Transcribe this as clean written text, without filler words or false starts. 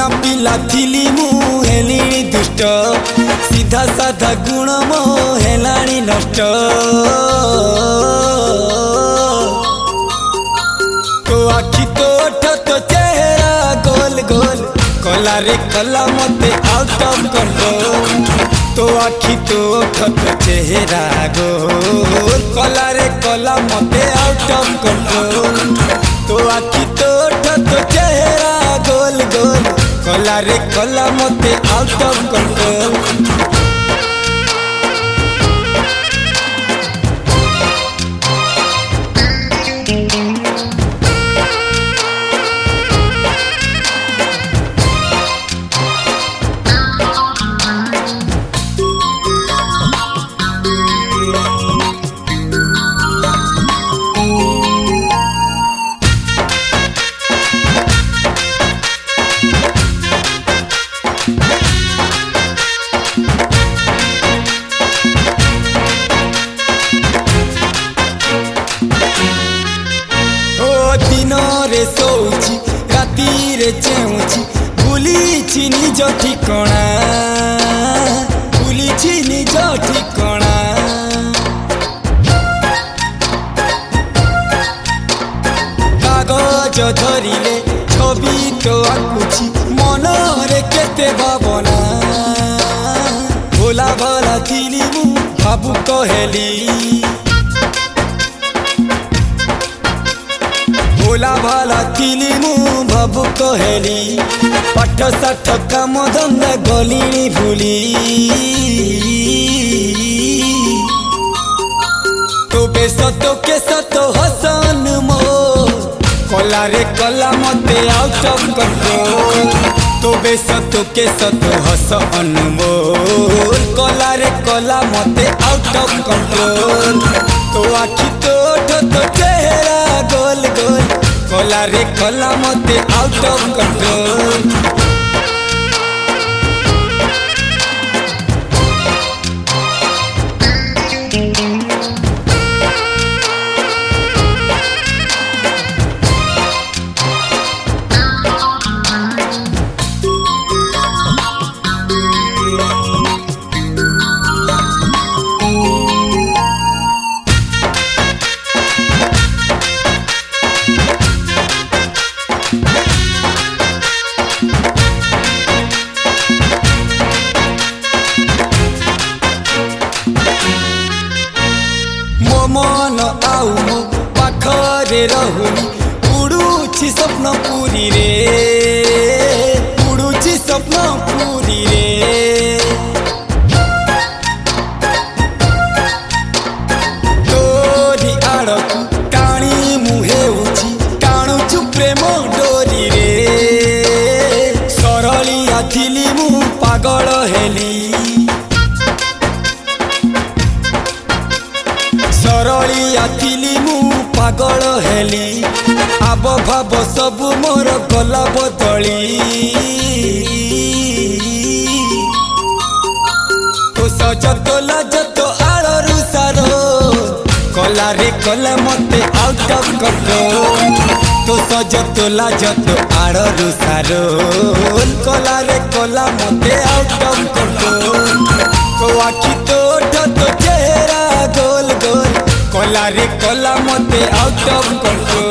पुणा पिला थिली मु हेलिणी दुष्ट सीधा साधा गुण मो हेलाणी नष्ट तो आखि तो ओठ तो चेहरा गोल गोल कला रे कला मते आउट ऑफ कंट्रोल तो आखि तो ओठ तो चेहरा गोल कला रे कला मते आउट ऑफ कंट्रोल तो आखि तो ओठ तो चेहरा गोल गोल कला रे कला मते आउट ऑफ कंट्रोल रे सोची राती रे चेउची भूली निज ठिकणा भूली निज ठिकणा कागज धरिले छवि तो आकुची मन रे केते भावना भोला भला थिली मु भाबु कहेली भोला भाला थिली मु भाबु कहेली पाठ साठ काम धंदा गलिणी भूली तो बेस तो केस तो हसन मो कला रे कला मते आउट ऑफ कंट्रोल तो बेस तो केस तो हसन मो कला रे कला मते आउट ऑफ कंट्रोल तो आखि तो ओठ तो चेहरा गोल गोल कला रे कला मते आउट ऑफ कंट्रोल मन आउ मो पाखरे रहुनी उड़ुछि स्वप्न पूरी रे उड़ुछि स्वप्न पूरी रे तोरी आड़कु टाणी मुहे उछि टाणुछु प्रेम डोरी रे सरलिया थिली मु पागल हेली सरलिया थिली मु पागल हेली आब भाव सबु मोर गला बदली तो सज तो लाज तो आलरू सारो कला रे कला मते आउट ऑफ कंट्रोल तो सज तो लाज तो आलरू सारो कला रे कला मते आउट ऑफ कंट्रोल तो आखि तो ओठ तो चेहरा गोल गोल कला रे कला मते आउट ऑफ कंट्रोल।